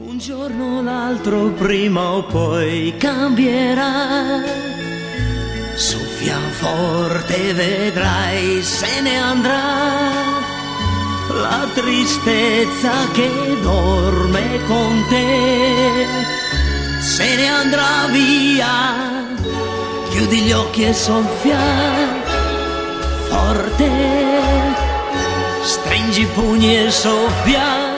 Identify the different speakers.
Speaker 1: Un giorno o l'altro, prima o poi, cambierà. Soffia forte, vedrai, se ne andrà la tristezza che dorme con te. Se ne andrà via, chiudi gli occhi e soffia forte, stringi i pugni e soffia